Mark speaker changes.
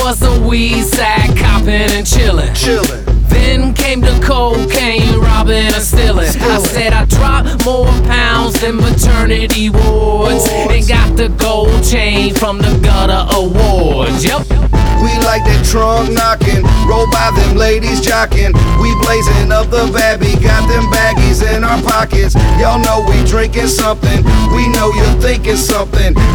Speaker 1: was a weed sack, copping and chillin'. Then came the cocaine, robbing and stealing. I said I dropped more pounds than maternity wards, and got the gold chain from the Gutter Awards. Yep.
Speaker 2: We like that trunk knocking, roll by them ladies jocking. We blazing up the Babby, got them baggies in our pockets. Y'all know we drinking something, we know you're thinking something.